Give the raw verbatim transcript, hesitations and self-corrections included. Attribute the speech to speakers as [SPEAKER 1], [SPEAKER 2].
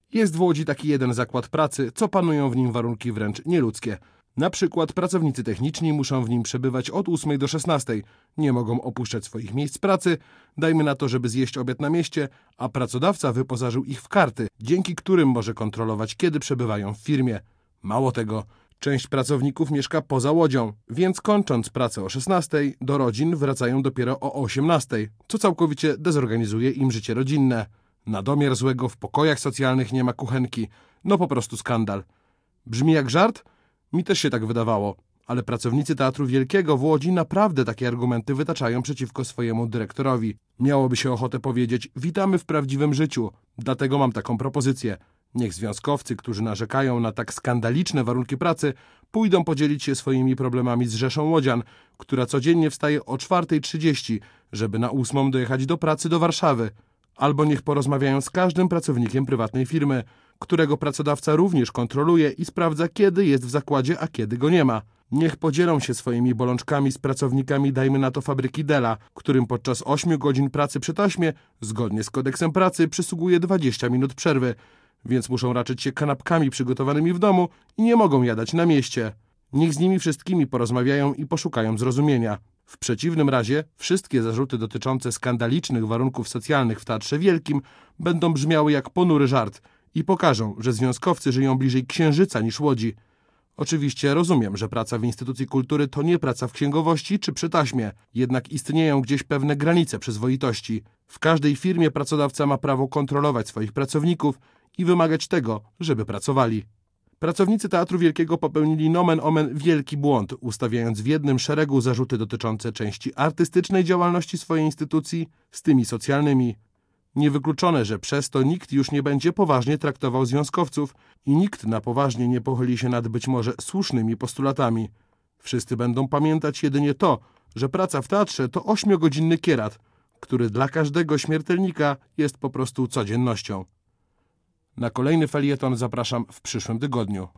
[SPEAKER 1] Jest w Łodzi taki jeden zakład pracy, co panują w nim warunki wręcz nieludzkie. Na przykład pracownicy techniczni muszą w nim przebywać od ósmej do szesnastej. Nie mogą opuszczać swoich miejsc pracy, dajmy na to, żeby zjeść obiad na mieście, a pracodawca wyposażył ich w karty, dzięki którym może kontrolować, kiedy przebywają w firmie. Mało tego, część pracowników mieszka poza Łodzią, więc kończąc pracę o szesnastej, do rodzin wracają dopiero o osiemnastej, co całkowicie dezorganizuje im życie rodzinne. Na domiar złego w pokojach socjalnych nie ma kuchenki. No po prostu skandal. Brzmi jak żart? Mi też się tak wydawało, ale pracownicy Teatru Wielkiego w Łodzi naprawdę takie argumenty wytaczają przeciwko swojemu dyrektorowi. Miałoby się ochotę powiedzieć: witamy w prawdziwym życiu, dlatego mam taką propozycję. Niech związkowcy, którzy narzekają na tak skandaliczne warunki pracy, pójdą podzielić się swoimi problemami z rzeszą łodzian, która codziennie wstaje o czwartej trzydzieści, żeby na ósmą dojechać do pracy do Warszawy. Albo niech porozmawiają z każdym pracownikiem prywatnej firmy, którego pracodawca również kontroluje i sprawdza, kiedy jest w zakładzie, a kiedy go nie ma. Niech podzielą się swoimi bolączkami z pracownikami, dajmy na to fabryki Della, którym podczas ośmiu godzin pracy przy taśmie, zgodnie z kodeksem pracy, przysługuje dwadzieścia minut przerwy, więc muszą raczyć się kanapkami przygotowanymi w domu i nie mogą jadać na mieście. Niech z nimi wszystkimi porozmawiają i poszukają zrozumienia. W przeciwnym razie wszystkie zarzuty dotyczące skandalicznych warunków socjalnych w Teatrze Wielkim będą brzmiały jak ponury żart i pokażą, że związkowcy żyją bliżej Księżyca niż Łodzi. Oczywiście rozumiem, że praca w instytucji kultury to nie praca w księgowości czy przy taśmie, jednak istnieją gdzieś pewne granice przyzwoitości. W każdej firmie pracodawca ma prawo kontrolować swoich pracowników i wymagać tego, żeby pracowali. Pracownicy Teatru Wielkiego popełnili nomen omen wielki błąd, ustawiając w jednym szeregu zarzuty dotyczące części artystycznej działalności swojej instytucji z tymi socjalnymi. Niewykluczone, że przez to nikt już nie będzie poważnie traktował związkowców i nikt na poważnie nie pochyli się nad być może słusznymi postulatami. Wszyscy będą pamiętać jedynie to, że praca w teatrze to ośmiogodzinny kierat, który dla każdego śmiertelnika jest po prostu codziennością. Na kolejny felieton zapraszam w przyszłym tygodniu.